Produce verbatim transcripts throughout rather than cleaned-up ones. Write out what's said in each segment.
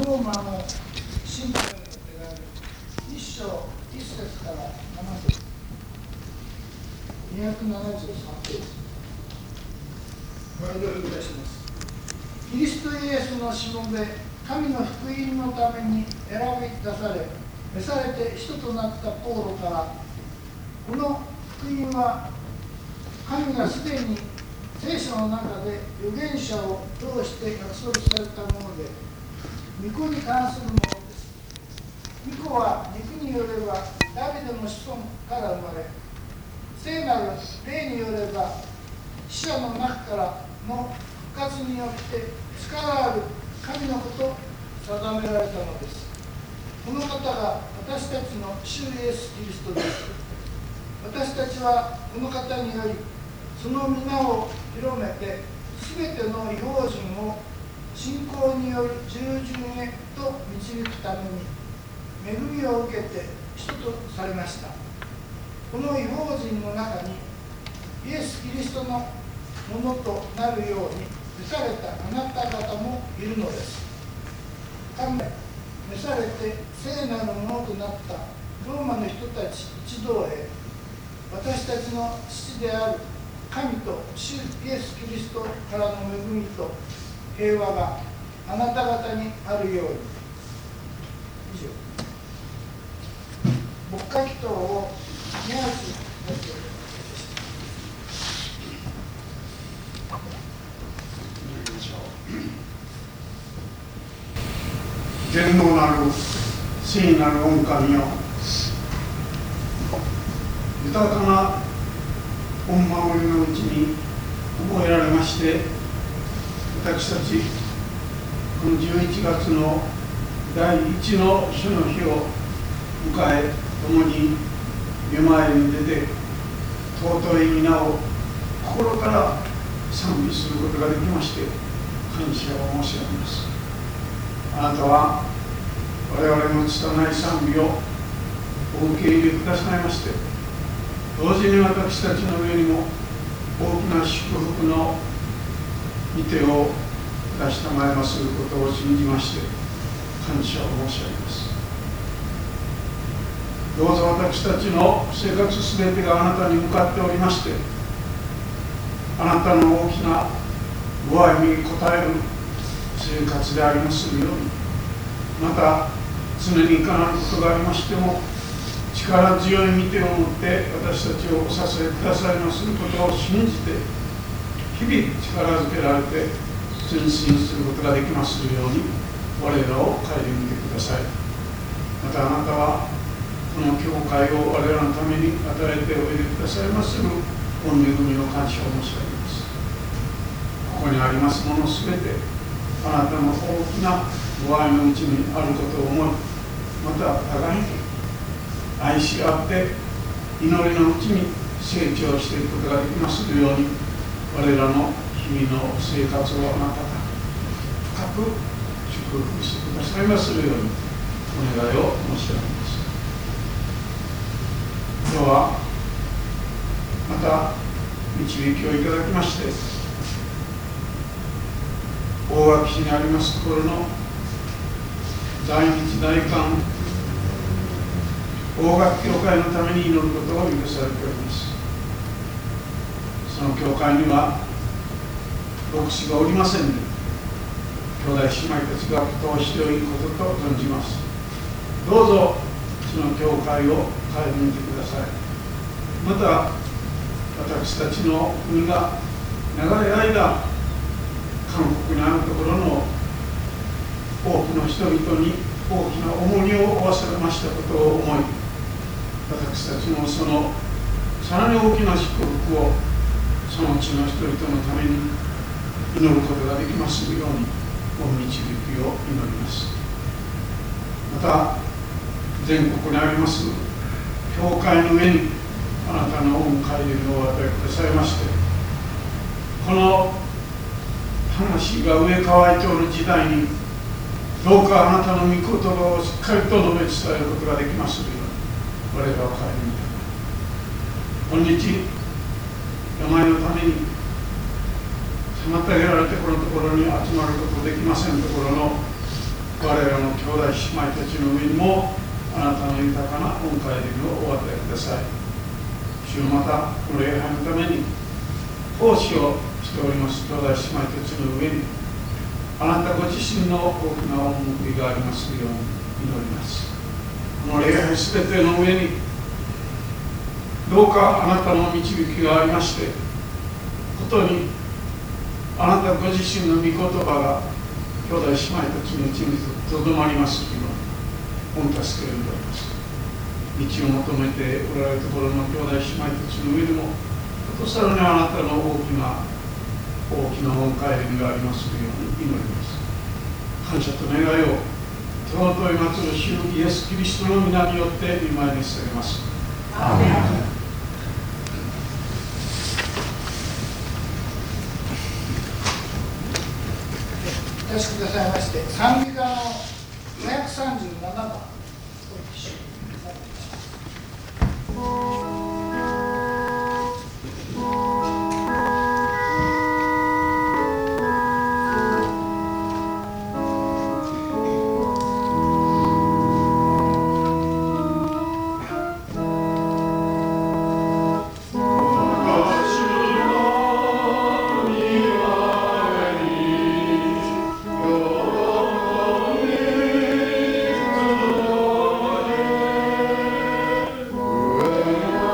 ローマの信徒への手紙いっ章いっ節からなな節にひゃくななじゅうさんページお読みいたします。キリストイエスのしもべ神の福音のために選び出され召されて使徒となったポーロから、この福音は神がすでに聖書の中で預言者を通して約束されたもので、御子に関するものです。御子は肉によればダビデの子孫から生まれ、聖なる霊によれば死者の中からの復活によって力ある神の子と定められたのです。この方が私たちの主イエス・キリストです。私たちはこの方によりその皆を広めて、すべての異邦人を信仰による従順へと導くために恵みを受けて使徒とされました。この異邦人の中にイエス・キリストのものとなるように召されたあなた方もいるのです。神召されて聖なるものとなったローマの人たち一同へ、私たちの父である神と主イエス・キリストからの恵みと平和があなた方にあるように。以上、牧会祈祷を宮内大統領。 全能なる聖なる御神よ、豊かな御守りのうちに覚えられまして、私たちこのじゅういちがつのだいいちの主の日を迎え、共に御前に出て尊い皆を心から賛美することができまして、感謝を申し上げます。あなたは我々の拙い賛美をお受け入れくださいまして、同時に私たちの上にも大きな祝福の御手を出したまえますることを信じまして感謝を申し上げます。どうぞ私たちの生活すべてがあなたに向かっておりまして、あなたの大きなご愛に応える生活でありまするように、また常にいかなることがありましても力強い御手を持って私たちをお支えくださいますることを信じて、日々力づけられて前進することができまするように我らを顧みてください。またあなたはこの教会を我らのために与えておいでくださいまする御恵みの感謝を申し上げます。ここにありますものすべてあなたの大きなご愛のうちにあることを思い、また互いに愛し合って祈りのうちに成長していくことができますように、我らの日々の生活をあなたが深く祝福してくださいますようにお願いを申し上げます。今日はまた導きをいただきまして、大垣市にありますところの在日大韓大垣教会のために祈ることを許されております。その教会には牧師がおりませんので、兄弟姉妹たちが通しておいることと存じます。どうぞその教会を顧みてください。また私たちの国が長い間韓国にあるところの多くの人々に大きな重荷を負わされましたことを思い、私たちもそのさらに大きな祝福をその地の人々のために祈ることができますようにお導きを祈ります。また全国にあります教会の上にあなたの恩恵をお与えくださいまして、この魂が植え替えておる時代にどうかあなたの御言葉をしっかりと述べ伝えることができますように我らを顧みて、今日病のために妨げられてこのところに集まることできませんところの我らの兄弟姉妹たちの上にもあなたの豊かな恩恵をお与えください。主よ、またこの礼拝のために奉仕をしております兄弟姉妹たちの上にあなたご自身の大きな恩報いがありますように祈ります。この礼拝すべての上にどうかあなたの導きがありまして、ことにあなたご自身の御言葉が兄弟姉妹たちのうちにとどまりますように御助けをいただきます。道を求めておられるところの兄弟姉妹たちの上にもことさらにあなたの大きな大きな恩返りがありますように祈ります。感謝と願いを尊い祭る主イエス・キリストの皆によって御前に捧げます。アーメン。 お出しくださいまして、賛美歌のごひゃくさんじゅうななばん、お一緒に 「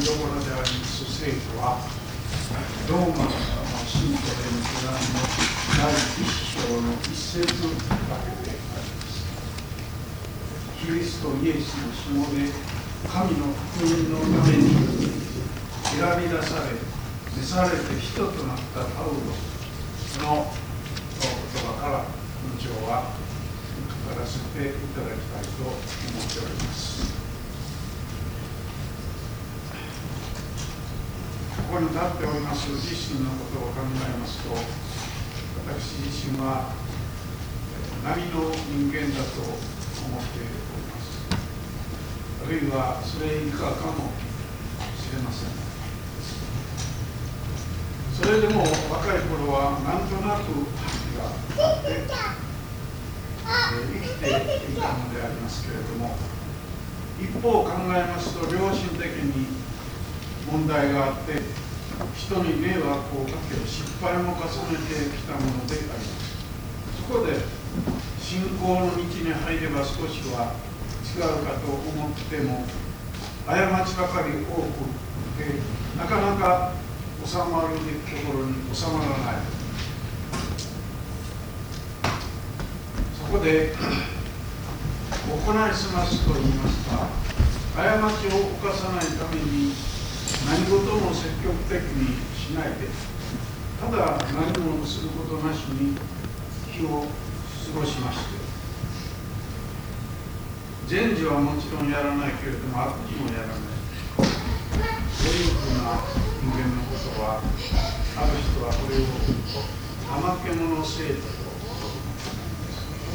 どころであります聖書は、ローマの信徒への手紙のだいいっ章の一節だけであります。キリストイエスのしもべ、神の福音のために選び出され、召されて人となったパウロの言葉から文章は語らせていただきたいと思っております。ここに立っております自身のことを考えますと、私自身は並の人間だと思っております。あるいはそれ以下かもしれません。それでも若い頃はなんとなく気があって、えー、生きていたのでありますけれども、一方考えますと良心的に問題があって人に迷惑をかけ失敗も重ねてきたものであります。そこで信仰の道に入れば少しは違うかと思っても過ちばかり多くてなかなか収まるべきところに収まらない。そこで行いすますと言いますか、過ちを犯さないために何事も積極的にしないで、ただ何もすることなしに日を過ごしまして、善事はもちろんやらないけれども悪事もやらない、そういうふうな人間のことは、ある人はこれを怠け者生徒と言います。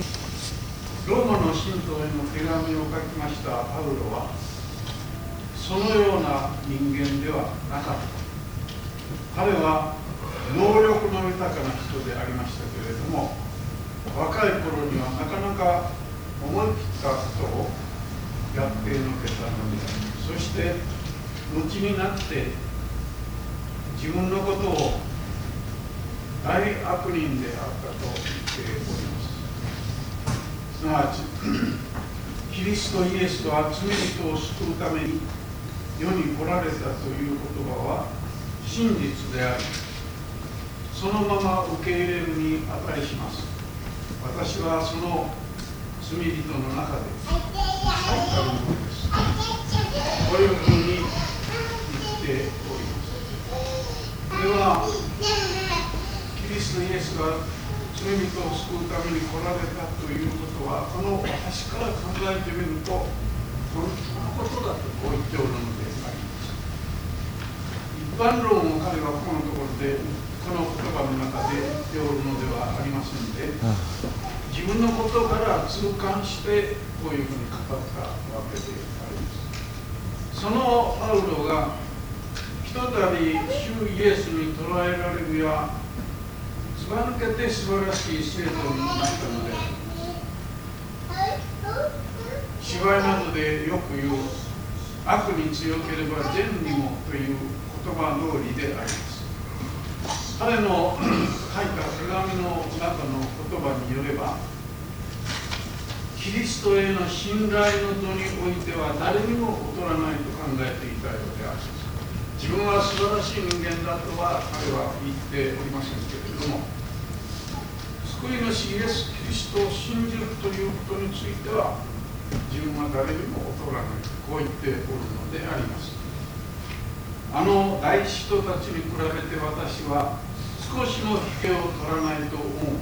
ローマの信徒への手紙を書きましたパウロはそのような人間ではなかった。彼は能力の豊かな人でありましたけれども、若い頃にはなかなか思い切ったことをやってのけたのであります。そして後になって自分のことを大悪人であったと言っております。すなわちキリストイエスとは罪人を救うために世に来られたという言葉は真実であり、そのまま受け入れるに値します。私はその罪人の中で最たるものです。こういうふうに言っております。これはキリストイエスが罪人を救うために来られたということは、この私から考えてみると本当のことだとこう言っておるのであります。一般論を彼はこのところでこの言葉の中で言っておるのではありませんで、自分のことから痛感してこういうふうに語ったわけであります。そのパウロがひとたび主イエスに捕らえられるやずば抜けて素晴らしい生徒になったので、芝居などでよく言う悪に強ければ善にもという言葉通りであります。彼の書いた手紙の中の言葉によれば、キリストへの信頼の度においては誰にも劣らないと考えていたようであります。自分は素晴らしい人間だとは彼は言っておりませんけれども、救い主イエス・キリストを信じるということについては自分は誰にも劣らないとこう言っておるのであります。あの大使徒たちに比べて私は少しも引けを取らないと思う。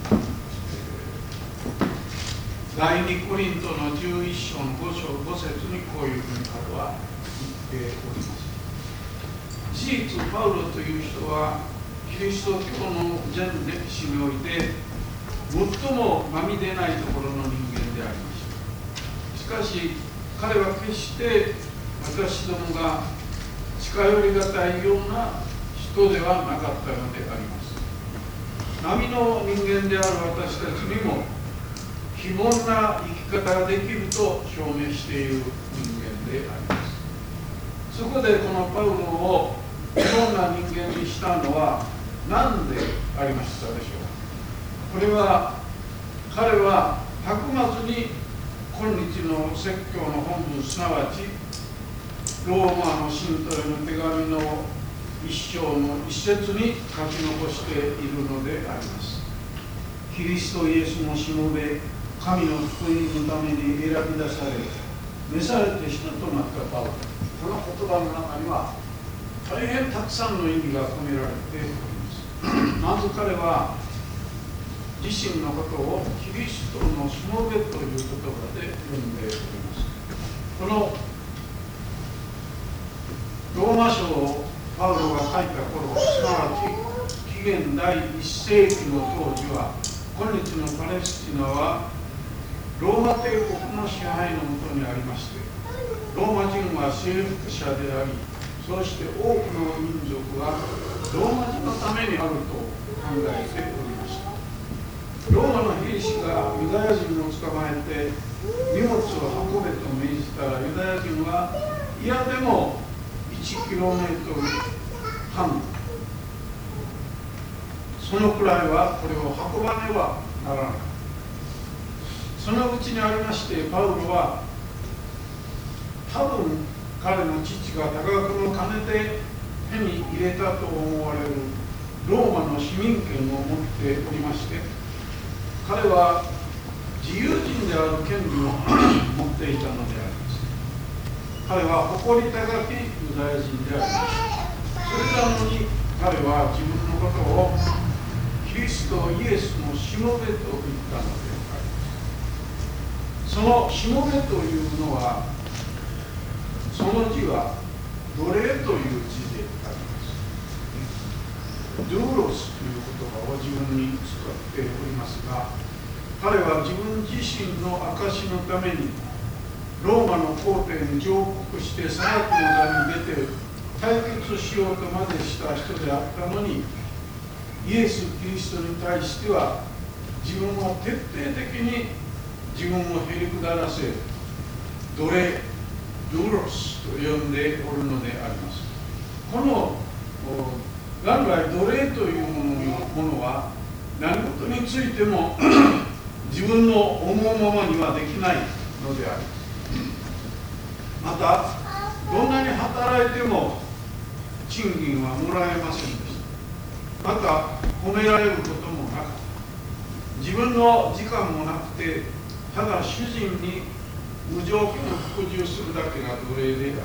第二コリントのじゅういっ章のご章ご節にこういうふうに彼は言っております。事実パウロという人はキリスト教の全歴史において最もまみれないところの人間でありました。しかし彼は決して私どもが近寄りがたいような人ではなかったのであります。並の人間である私たちにも非凡な生き方ができると証明している人間であります。そこでこのパウロを非凡な人間にしたのは何でありましたでしょうか。これは彼はたくまずに今日の説教の本文、すなわちローマの信徒への手紙の一章の一節に書き残しているのであります。キリストイエスのしもべ、神の福音のために選び出され、召されて使徒となったパウロ。この言葉の中には大変たくさんの意味が込められております。まず彼は自身のことをキリストのしもべという言葉で呼んでおります。このローマ書をパウロが書いた頃、すなわち紀元第一世紀の当時は、今日のパレスチナはローマ帝国の支配のもとにありまして、ローマ人は征服者であり、そして多くの民族はローマ人のためにあると考えておりました。ローマの兵士がユダヤ人を捕まえて荷物を運べと命じたら、ユダヤ人はいやでもいちキロメートルはん、そのくらいはこれを運ばねばならない。そのうちにありまして、パウロは多分彼の父が多額の金で手に入れたと思われるローマの市民権を持っておりまして、彼は自由人である権利を持っていたのであります。彼は誇り高きユダヤ人であります。それなのに彼は自分のことをキリストイエスのしもべと言ったのであります。そのしもべというのは、その字は奴隷という字であります。ドゥーロスという言葉を自分に使っておりますが、彼は自分自身の証のためにローマの皇帝に上告して裁きの座に出て対決しようとまでした人であったのに、イエス・キリストに対しては自分は徹底的に自分をへりくだらせ、奴隷ドゥーロスと呼んでおるのであります。この元来奴隷というものは何事についても自分の思うままにはできないのであります。またどんなに働いても賃金はもらえませんでした。また褒められることもなかった。自分の時間もなくて、ただ主人に無条件の服従するだけが奴隷であります。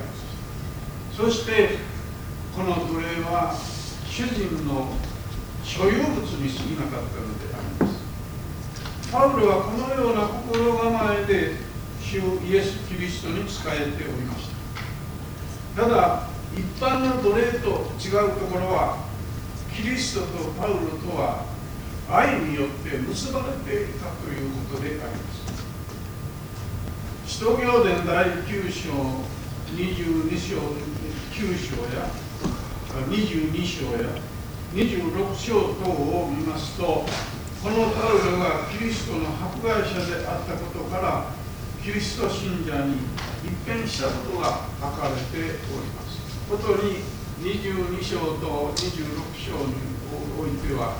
そしてこの奴隷は主人の所有物に過ぎなかったのであります。パウロはこのような心構えで主イエス・キリストに仕えておりました。ただ一般の奴隷と違うところは、キリストとパウロとは愛によって結ばれていたということであります。使徒行伝だいきゅう章にじゅうに章きゅう章やにじゅうに章やにじゅうろく章等を見ますと、このパウロがキリストの迫害者であったことから、キリスト信者に一変したことが書かれております。ことににじゅうに章とにじゅうろく章においては、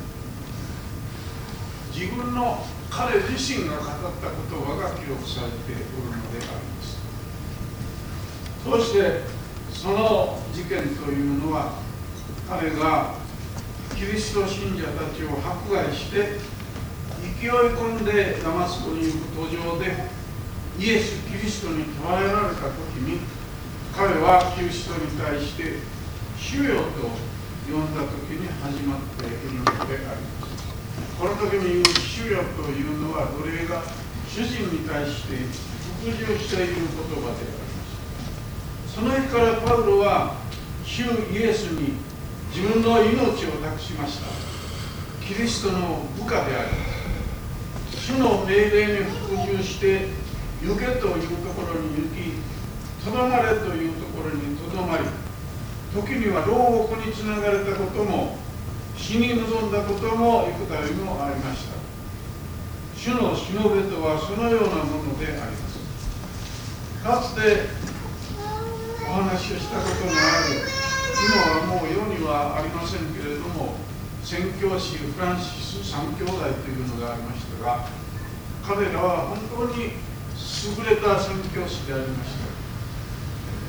自分の彼自身が語った言葉が記録されておるのであります。そしてその事件というのは、彼がキリスト信者たちを迫害して勢い込んでダマスコに行く途上でイエス・キリストに捕らえられた時に、彼はキリストに対して主よと呼んだ時に始まっているのであります。この時に言う主よというのは、奴隷が主人に対して服従している言葉であります。その日からパウロは主イエスに自分の命を託しました。キリストの部下であります。主の命令に服従して行けというところに行き、とどまれというところにとどまり、時には牢獄につながれたことも、死に臨んだことも幾度もありました。主のしもべとはそのようなものであります。かつてお話をしたことのある、今はもう世にはありませんけれども、宣教師フランシス三兄弟というのがありましたが、彼らは本当に優れた宣教師でありました。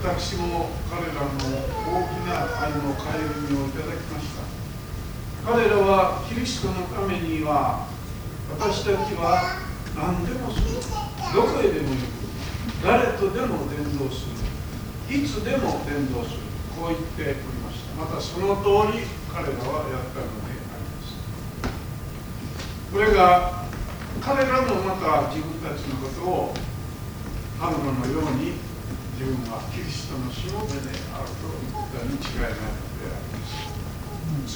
私も彼らの大きな愛の顧みをいただきました。彼らはキリストのためには、私たちは何でもする、どこへでも行く、誰とでも伝道する、いつでも伝道する、こう言っておりました。またその通り彼らはやったのであります。これが彼らもまた自分たちのことをパウロのように自分はキリストのしもべであると言ったに違いないのであります。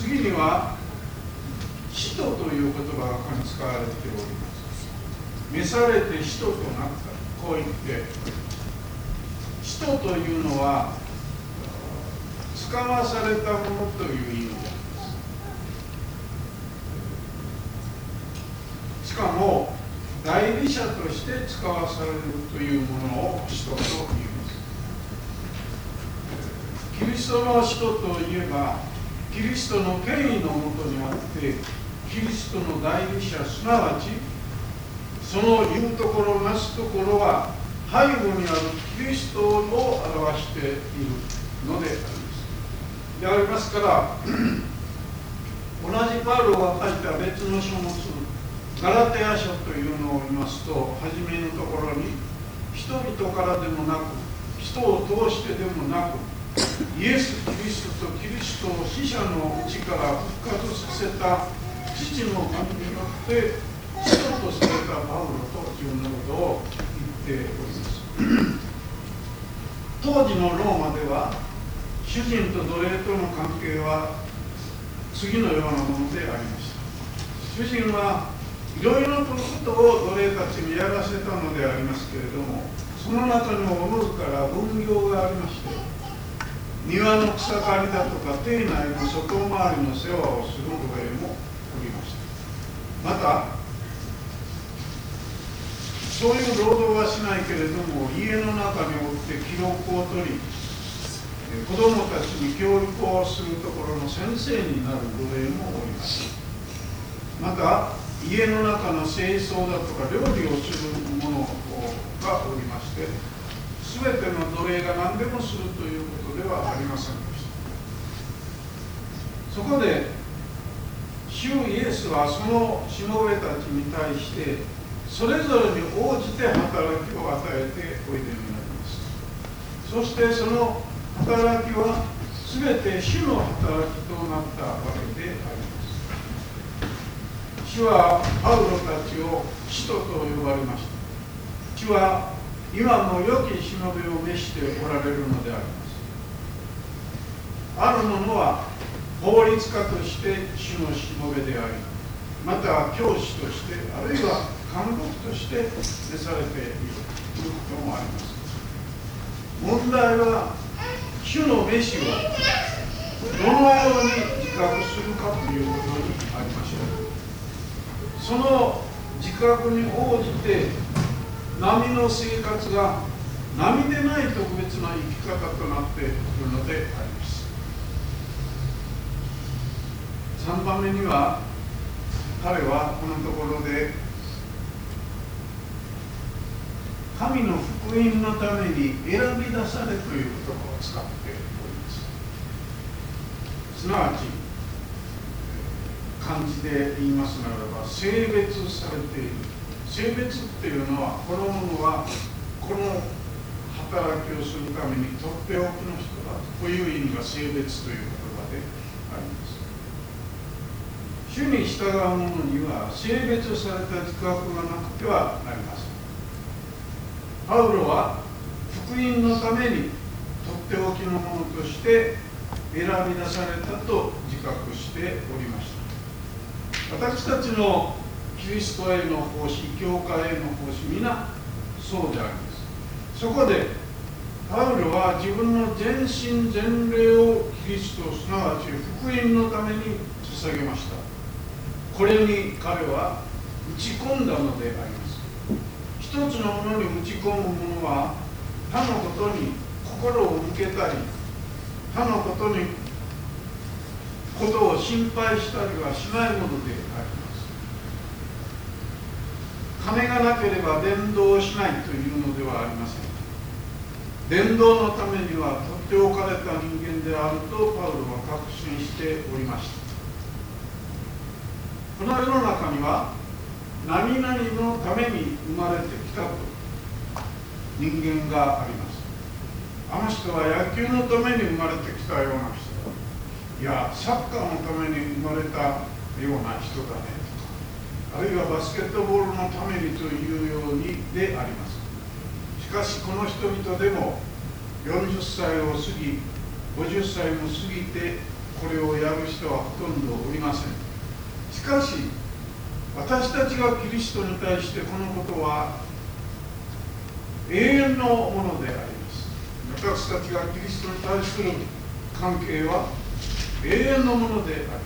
次には使徒という言葉が使われております。召されて使徒となった、こう言って使徒というのは使わされたものという意味であります。しかも代理者として使わされるというものを使徒と言います。キリストの使徒といえば、キリストの権威のもとにあって、キリストの代理者、すなわちその言うところなすところは背後にあるキリストを表しているのであります。でありますから同じパウロが書いた別の書物ガラテヤ書というのを見ますと、初めのところに人々からでもなく人を通してでもなくイエス・キリストとキリストを死者のうちから復活させた父の神によって使徒とされたパウロと自分のことを言っております。当時のローマでは主人と奴隷との関係は次のようなものでありました。主人はいろいろなことを奴隷たちにやらせたのでありますけれども、その中にもおのずから分業がありまして、庭の草刈りだとか邸内の外回りの世話をする奴隷もおりました。またそういう労働はしないけれども、家の中におって記録を取り、子どもたちに教育をするところの先生になる奴隷もおります。また家の中の清掃だとか料理をする者がおりまして、すべての奴隷が何でもするということではありませんでした。そこで主イエスはそのしもべたちに対してそれぞれに応じて働きを与えておいでになります。そしてその働きはすべて主の働きとなったわけであります。主はパウロたちを使徒と呼ばれました。主は今も良きしもべを召しておられるのであります。ある者は法律家として主のしもべであり、また教師として、あるいは監督として召されているということもあります。問題は主の召しをどのように自覚するかということにありました。その自覚に応じて波の生活が波でない特別な生き方となっているのであります。さんばんめには彼はこのところで神の福音のために選び出されという言葉を使っております。すなわち漢字で言いますならば性別されている。性別っていうのは、この者はこの働きをするためにとっておきの人だという意味が性別という言葉であります。主に従う者には性別された自覚がなくてはなりません。パウロは福音のためにとっておきのものとして選び出されたと自覚しておりました。私たちのキリストへの奉仕、教会への奉仕、皆そうであります。そこでパウロは自分の全身全霊をキリスト、すなわち福音のために捧げました。これに彼は打ち込んだのであります。一つのものに打ち込むものは他のことに心を向けたり、他のことにことを心配したりはしないものであります。金がなければ伝道しないというのではありません。 伝道のためには取っておかれた人間であるとパウロは確信しておりました。この世の中には何々のために生まれてきたと人間があります。あの人は野球のために生まれてきたような人だ、いやサッカーのために生まれたような人だねとか、あるいはバスケットボールのためにというようにであります。しかしこの人々でもよんじゅっさいを過ぎごじゅっさいも過ぎてこれをやる人はほとんどおりません。しかし私たちがキリストに対してこのことは永遠のものであります。私たちがキリストに対する関係は永遠のものであります。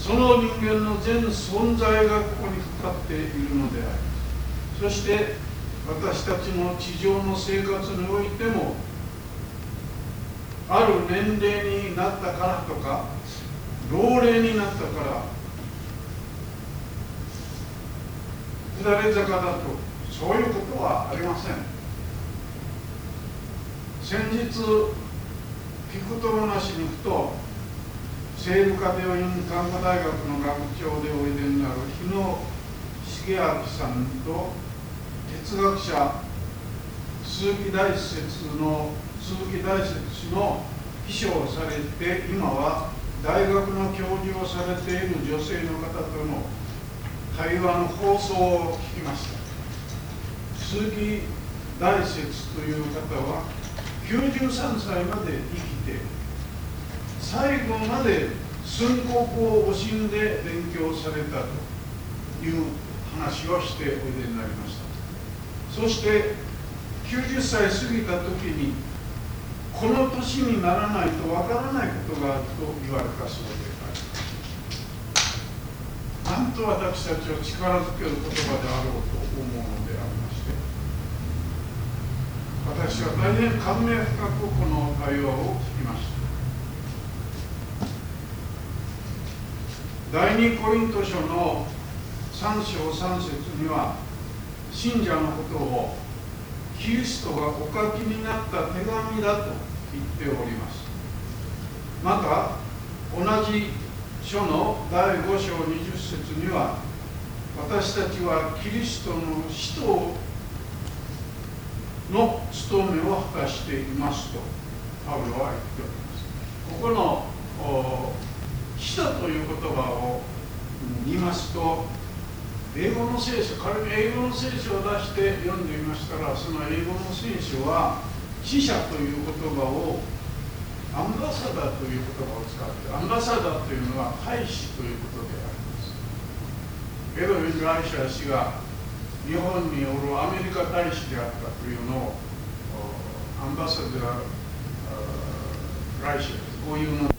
その人間の全存在がここにかかっているのであります。そして私たちの地上の生活においても、ある年齢になったからとか老齢になったから下り坂だと、そういうことはありません。先日聞くともなしにふと聖ルカ病院看護大学の学長でおいでになる日野重明さんと哲学者鈴木大拙の鈴木大拙氏の秘書をされて今は大学の教授をされている女性の方との会話の放送を聞きました。鈴木大拙という方はきゅうじゅうさんさいまで生きて最後まで寸刻を惜しんで勉強されたという話をしておいでになりました。そしてきゅうじゅっさい過ぎた時にこの年にならないとわからないことがあると言われたそうであります。なんと私たちを力づける言葉であろうと思うのでありまして、私は大変感銘深くこの対話を聞きました。第二コリント書のさん章さん節には信者のことをキリストがお書きになった手紙だと言っております。また同じ書のだいご章にじゅっ節には私たちはキリストの使徒の務めを果たしていますとパウロは言っております。ここの使徒という言葉を見ますと、英語の聖書、仮に英語の聖書を出して読んでみましたら、その英語の聖書は使者という言葉をアンバサダーという言葉を使って、アンバサダーというのは大使ということであります。エドウィン・ライシャー氏が日本におるアメリカ大使であったというのをアンバサダーライシャーこういうの